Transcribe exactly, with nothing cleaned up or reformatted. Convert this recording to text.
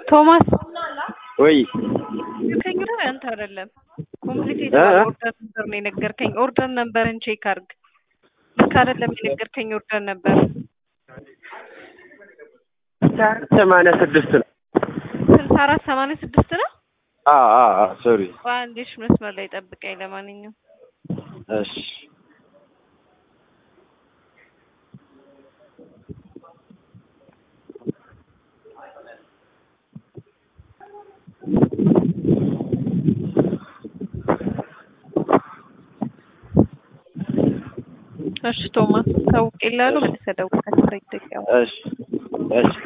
ቶማስ ወይ ከኝ ነው አንተ አይደለም ኮምፕሊት የተባለ ኦርደር ነበር ነው የነገርከኝ ኦርደር ነበርን ቼክ አድርግ ልክ አይደለም የነገርከኝ ኦርደር ነበር ሰማንያ ስድስት ነው ስልሳ አራት ሰማንያ ስድስት ነው አ አ አ ሶሪ ባንዲሽ መስመር ላይ ጠብቀኝ ለማንኛውም እሺ እሺ ቶማስ ታውቂላሉ በተሰደው ከተሰደው እሺ እሺ